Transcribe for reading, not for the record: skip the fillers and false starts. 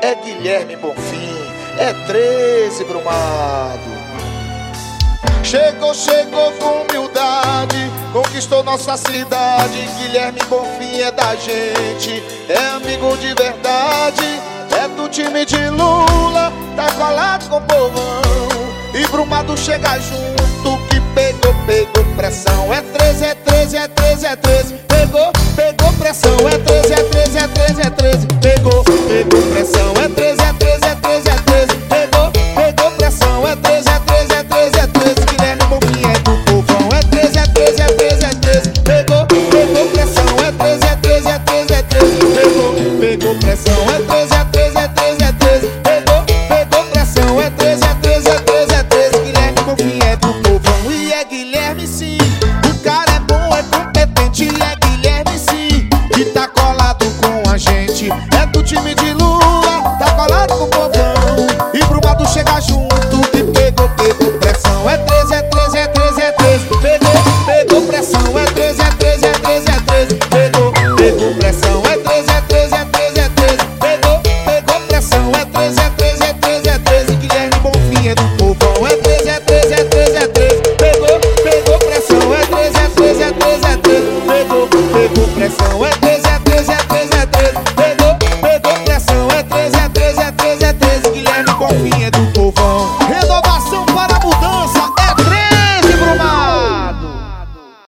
é Guilherme Bonfim, é 13 Brumado. Chegou com humildade, conquistou nossa cidade. Guilherme Bonfim é da gente, é amigo de verdade, é do time de Lula, tá colado com o povão. E Brumado chega junto, que pegou pressão. É 13, é 13, é 13, é 13. Pegou pressão. É 13, é 13, é 13, é 13. Pegou pressão. É 13, é 13, é 13, é 13. Pegou pressão. É 13, é 13, é 13, é 13. Guilherme Bonfim é do povão. É 13, é 13, é 13, é 13. Pegou pressão. É 13, é 13, é 13, é 13. Pegou pressão. É 13, é 13, é 13, é 13. Pegou pressão. É 13, é 13, é 13, é 13. Guilherme Bonfim é do povão. E é Guilherme sim, o cara é bom, é competente. É Guilherme sim, que tá colado com a gente, é do time de Lula, tá colado com o povão. E Brumado chega junto, que pegou pressão. É 13, é 13, é 13, é 13. Pegou pressão.